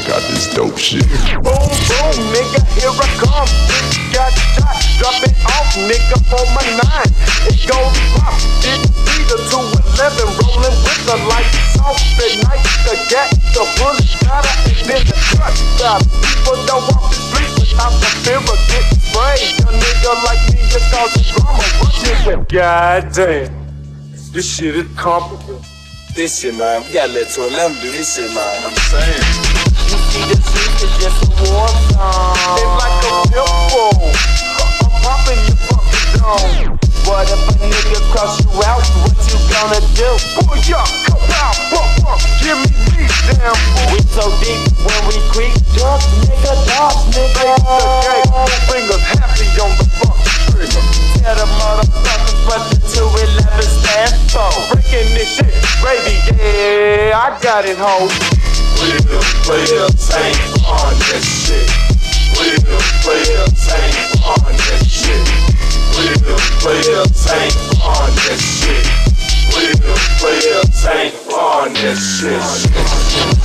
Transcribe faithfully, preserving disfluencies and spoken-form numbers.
got this dope shit. Boom, boom, nigga, here I come. Bitch got shot, drop it off, nigga, for my nine. It goes pop, didn't see the two eleven, rolling with the lights off at night. The gat, the bullet, got her, and then the truck stop. People don't walk the street without the fear of getting sprayed. A nigga like me just causes drama, rushing with. Goddamn, this shit is complicated. This shit, man, we gotta let two eleven do this shit, man. I'm saying. You see the street is just a war zone. It's like a pimple. I'm popping your fucking dome. What if a nigga cross you out? What you gonna do? Pull ya, come out, bump, bump. Give me these damn fools. We so deep when we creep. Drunk nigga, dogs nigga. Face the gate, fingers happy on the fucking trigger. Tell the motherfuckers what the two eleven stand for. Breaking this shit, baby, yeah, I got it, ho. Real players ain't on this shit. Real players ain't on this shit. Real players ain't on this shit. Real players ain't on this shit.